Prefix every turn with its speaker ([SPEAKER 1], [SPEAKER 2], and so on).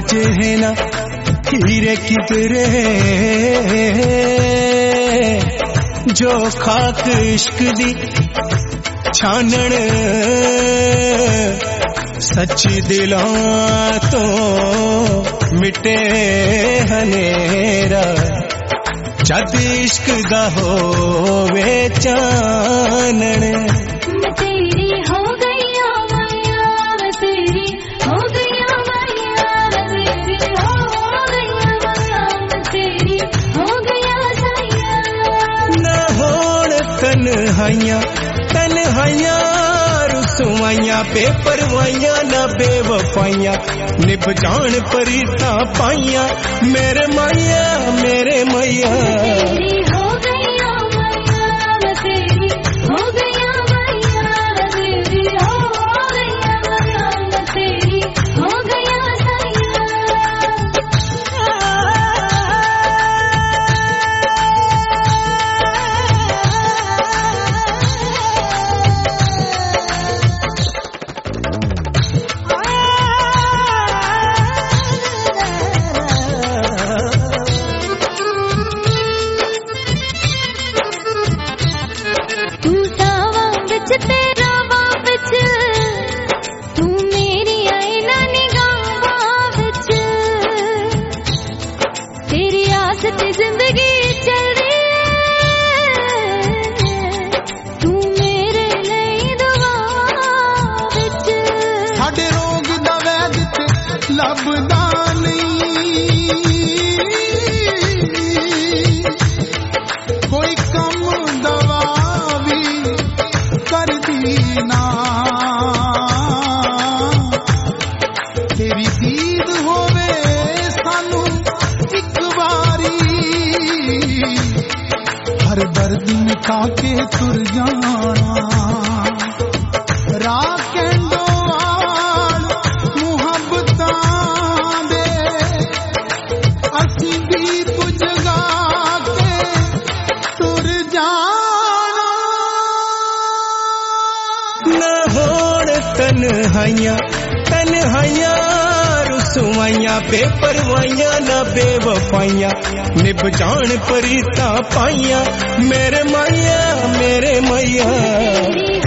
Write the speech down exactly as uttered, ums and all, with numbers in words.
[SPEAKER 1] बचे है ना हीरे किधरे, जो खाक इश्क दी छानण सच्ची दिलों तो मिटे हनेरा, जद इश्क दा होवे चानण।
[SPEAKER 2] मैं तेरी हो गई ओ मैया, मैं तेरी हो गई ओ मैया, मैं तेरी हो गई ओ मैया, मैं तेरी हो गई ओ सैया।
[SPEAKER 1] ना होण तन्हाइयां तन्हाइयां रुसवाइयां बेपरवाइयां ना बेवफाइयां, निभ जान परीता पाइयां मेरे मैया मेरे मैया।
[SPEAKER 2] तेरी हो गई ओ मैया, मैं तेरी हो गई ओ मैया, मैं तेरी हो गई ओ मैया, मैं तेरी हो गई ओ सैया। तू सावा बिच तेरा वा बिच, तू मेरी आईना निगाहां बिच, तेरी आस ते जिंदगी चल रही है, तू मेरे लिए दुआ बिच।
[SPEAKER 3] साडे रोग दा वैद ते लभदा नहीं, कोई कम दवा भी करदी ना, तेरी दीद होवे सानू इक बारी, हर दर्द मिटा के तुर जाना। राह कैंडो वाल मुहब्बतां दे, असी दीप जगा के तुर जाना।
[SPEAKER 1] ना होण तन्हाइयां तन्हाइयां रुसवाइयां बेपरवाइयां ना बेवफाइयां, निभ जान परीता पाइयां मेरे मैया मेरे मैया।
[SPEAKER 2] तेरी